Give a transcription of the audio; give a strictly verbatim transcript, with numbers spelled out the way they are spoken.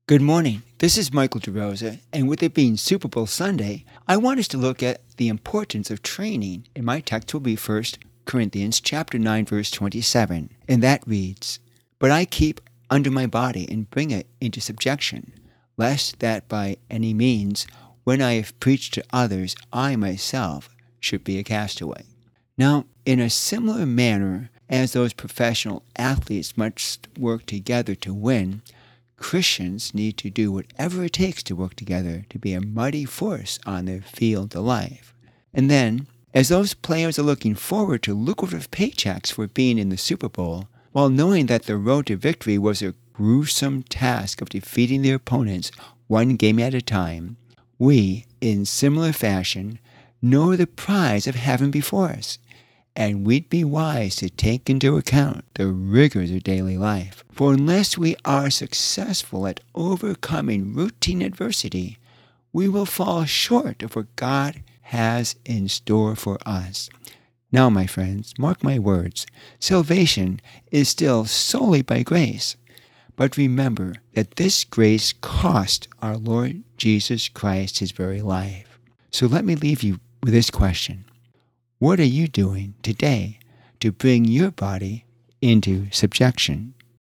Good morning. This is Michael DeRosa, and with it being Super Bowl Sunday, I want us to look at the importance of training. And my text will be First Corinthians chapter nine, verse twenty-seven, and that reads, "But I keep under my body and bring it into subjection, lest that by any means, when I have preached to others, I myself should be a castaway." Now, in a similar manner as those professional athletes must work together to win, Christians need to do whatever it takes to work together to be a mighty force on their field of life. And then, as those players are looking forward to lucrative paychecks for being in the Super Bowl, while knowing that the road to victory was a gruesome task of defeating their opponents one game at a time, we, in similar fashion, know the prize of heaven before us, and we'd be wise to take into account the rigors of daily life. For unless we are successful at overcoming routine adversity, we will fall short of what God has in store for us. Now, my friends, mark my words, salvation is still solely by grace. But remember that this grace cost our Lord Jesus Christ his very life. So let me leave you with this question. What are you doing today to bring your body into subjection?